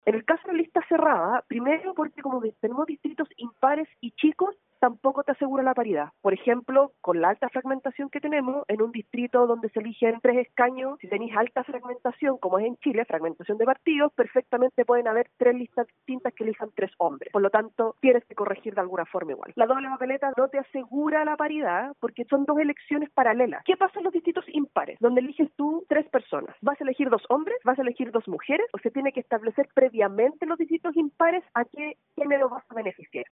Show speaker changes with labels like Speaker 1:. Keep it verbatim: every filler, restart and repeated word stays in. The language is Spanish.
Speaker 1: En el caso de lista cerrada, primero porque como tenemos distritos impares y chicos, tampoco te asegura la paridad. Por ejemplo, con la alta fragmentación que tenemos, en un distrito donde se eligen tres escaños, si tenéis alta fragmentación, como es en Chile, fragmentación de partidos, perfectamente pueden haber tres listas distintas que elijan tres hombres. Por lo tanto, tienes que corregir de alguna forma igual. La doble papeleta no te asegura la paridad porque son dos elecciones paralelas. ¿Qué pasa en los distritos impares? Donde eliges tú tres personas. ¿Vas a elegir dos hombres? ¿Vas a elegir dos mujeres? ¿O se tiene que establecer previamente en los distritos impares a qué género vas a beneficiar?